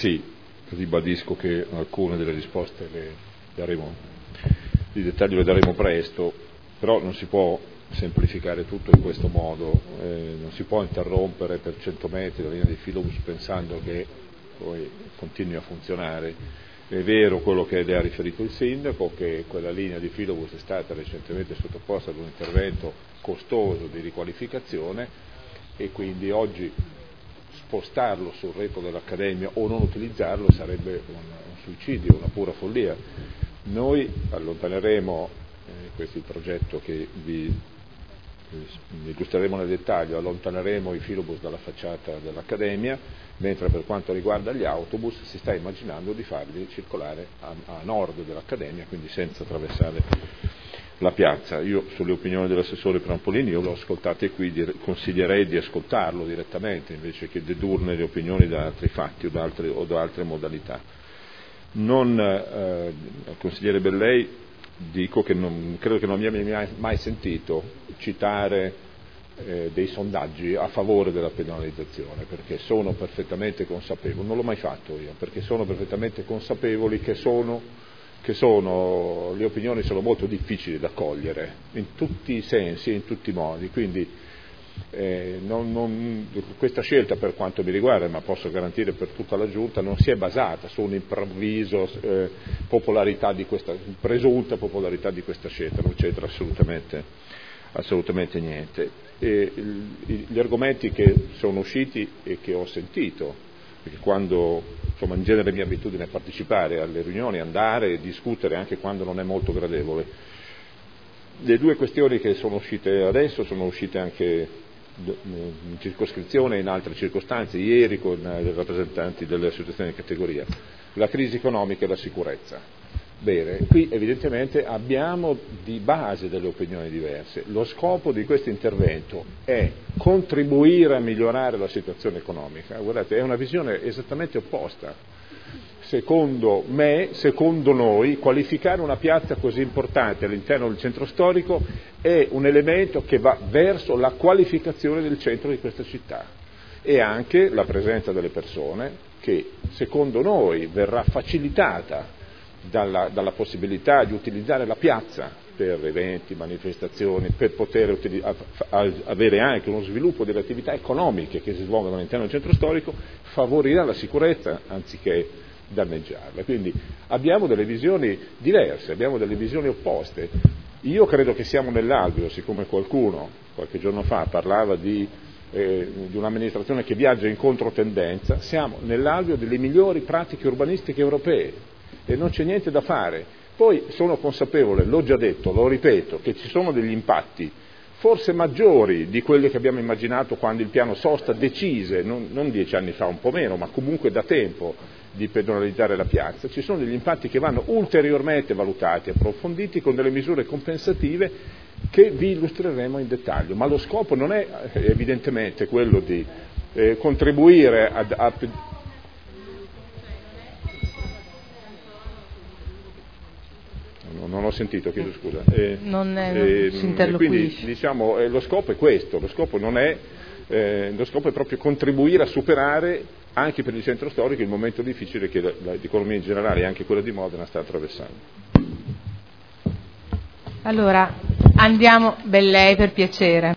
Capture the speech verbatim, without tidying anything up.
sì, ribadisco che alcune delle risposte le daremo, di dettaglio le daremo presto, però non si può semplificare tutto in questo modo, eh, non si può interrompere per cento metri la linea di filobus pensando che poi continui a funzionare. È vero quello che le ha riferito il sindaco, che quella linea di filobus è stata recentemente sottoposta ad un intervento costoso di riqualificazione e quindi oggi spostarlo sul retro dell'Accademia o non utilizzarlo sarebbe un, un suicidio, una pura follia. Noi allontaneremo, eh, questo è il progetto che vi eh, illustreremo nel dettaglio, allontaneremo i filobus dalla facciata dell'Accademia, mentre per quanto riguarda gli autobus si sta immaginando di farli circolare a, a nord dell'Accademia, quindi senza attraversare la piazza. Io sulle opinioni dell'assessore Prampolini, io l'ho ascoltate qui, consiglierei di ascoltarlo direttamente invece che dedurne le opinioni da altri fatti o da altre, o da altre modalità. Non, eh, al consigliere Bellei dico che non, credo che non mi abbia mai sentito citare eh, dei sondaggi a favore della penalizzazione, perché sono perfettamente consapevoli, non l'ho mai fatto io, perché sono perfettamente consapevoli che sono che sono, le opinioni sono molto difficili da cogliere in tutti i sensi e in tutti i modi, quindi eh, non, non, questa scelta per quanto mi riguarda, ma posso garantire per tutta la Giunta, non si è basata su un'improvviso eh, popolarità di questa, presunta popolarità di questa scelta, non c'entra assolutamente, assolutamente niente. E, il, gli argomenti che sono usciti e che ho sentito, perché quando, insomma, in genere è mia abitudine partecipare alle riunioni, andare e discutere anche quando non è molto gradevole. Le due questioni che sono uscite adesso sono uscite anche in circoscrizione e in altre circostanze, ieri con i rappresentanti delle associazioni di categoria, la crisi economica e la sicurezza. Bene, qui evidentemente abbiamo di base delle opinioni diverse. Lo scopo di questo intervento è contribuire a migliorare la situazione economica. Guardate, è una visione esattamente opposta. Secondo me, secondo noi, qualificare una piazza così importante all'interno del centro storico è un elemento che va verso la qualificazione del centro di questa città e anche la presenza delle persone che, secondo noi, verrà facilitata Dalla, dalla possibilità di utilizzare la piazza per eventi, manifestazioni, per poter utili- a, a, avere anche uno sviluppo delle attività economiche che si svolgono all'interno del centro storico, favorirà la sicurezza anziché danneggiarla. Quindi abbiamo delle visioni diverse, abbiamo delle visioni opposte. Io credo che siamo nell'alveo, siccome qualcuno qualche giorno fa parlava di, eh, di un'amministrazione che viaggia in controtendenza, siamo nell'alveo delle migliori pratiche urbanistiche europee. E non c'è niente da fare. Poi sono consapevole, l'ho già detto, lo ripeto, che ci sono degli impatti forse maggiori di quelli che abbiamo immaginato quando il piano Sosta decise, non, non dieci anni fa, un po' meno, ma comunque da tempo, di pedonalizzare la piazza. Ci sono degli impatti che vanno ulteriormente valutati, approfonditi con delle misure compensative che vi illustreremo in dettaglio, ma lo scopo non è evidentemente quello di eh, contribuire a, a non ho sentito, chiedo scusa. Eh, non è, eh, si interloquisce. Quindi diciamo eh, lo scopo è questo, lo scopo non è eh, lo scopo è proprio contribuire a superare anche per il centro storico il momento difficile che l'economia in generale e anche quella di Modena sta attraversando. Allora andiamo, Bellei, per piacere.